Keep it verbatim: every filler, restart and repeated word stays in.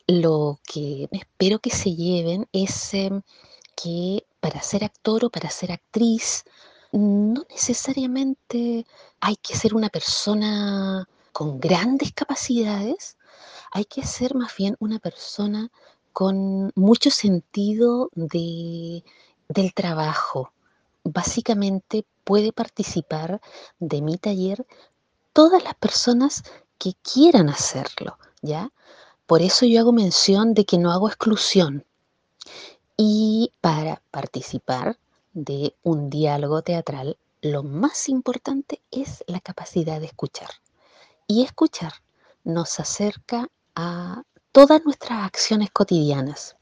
Lo que espero que se lleven es, em, que para ser actor o para ser actriz, no necesariamente hay que ser una persona con grandes capacidades, hay que ser más bien una persona con mucho sentido de del trabajo. Básicamente, puede participar de mi taller todas las personas que quieran hacerlo, ¿ya? Por eso yo hago mención de que no hago exclusión. Y para participar de un diálogo teatral, lo más importante es la capacidad de escuchar. Y escuchar nos acerca a todas nuestras acciones cotidianas.